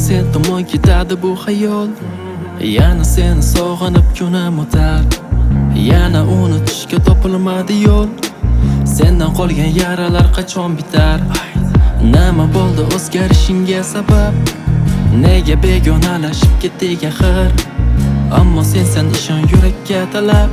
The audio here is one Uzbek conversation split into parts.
sen tomon ketadi bu xayol. Yana seni sog'inib kunim o'tar, yana unutishga topilmadi yo'l. Sendan qolgan yaralar qachon bitar? Nima bo'ldi o'zgarishingga sabab? Nega begonalashib ketdik axir? Ammo sen ishon yurakka talab.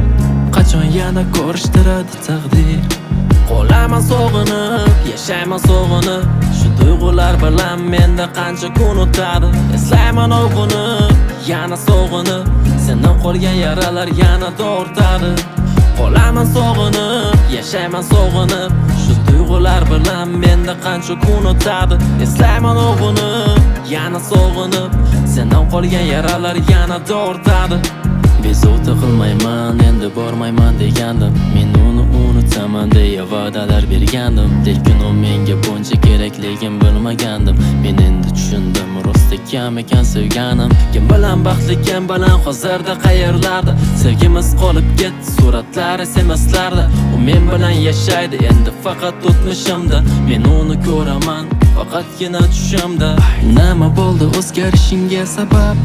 Qachon yana ko'rishtiradi taqdir? Qolaman sog'inib, yashayman sog'inib. Shu tuyg'ular bilan menda qancha kun o'tadi. Eslayman o'g'inib, yana sog'inib. Sendan qolgan yaralar yana tortadi. Qolaman sog'inib, yashayman sog'inib. Shu tuyg'ular bilan menda qancha kun o'tadi. Eslayman o'g'inib, yana sog'inib. Sendan qolgan yaralar yana tortadi. Bezovta qilmayman, endi bormayman degandim. Men uni unutaman deya va'dalar bergandim. Lekin u menga buncha kerakligim bilmagandim. Men endi tushundim, rost kam ekan sevganim. Kim bilan baxtli, kim bilan hozirda qayerlarda. Sevgimiz qolib ketdi, suratlari emaslarda. U men bilan yashaydi endi faqat o'tmishimda. Men uni ko'raman faqatgina tushimda. Nima bo'ldi o'zgarishingga sabab?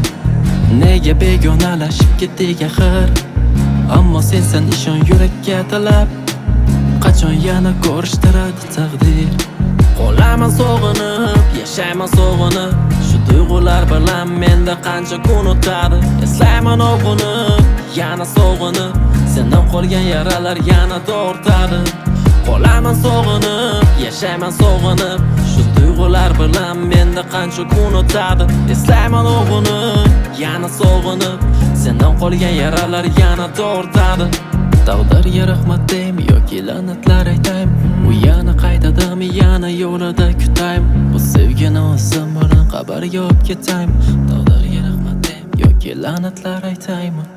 Nega begonalashib ketdik axir? Ammo sen ishon yurakka talab. Qachon yana ko'rishtiradi taqdir? Qolaman sog'inib, yashayman sog'inib. Shu tuyg'ular bilan menda qancha kun o'tadi. Eslayman o'g'inib, yana sog'inib. Sendan qolgan yaralar yana tortadi. Qolaman sog'inib, yashayman sog'inib. Shu tuyg'ular bilan menda qancha kun o'tadi. Eslayman o'g'inib, yana sog'inib. Sendan qolgan yaralar yana tortadi. Taqdirga rahmat deymi yoki la'natlar aytaymi? U yana qaytadimi, yana yo'lida kutaymi? Bu sevgini o'zim bilan qabrga olib ketaymi? Taqdirga rahmat deymi yoki la'natlar aytaymi?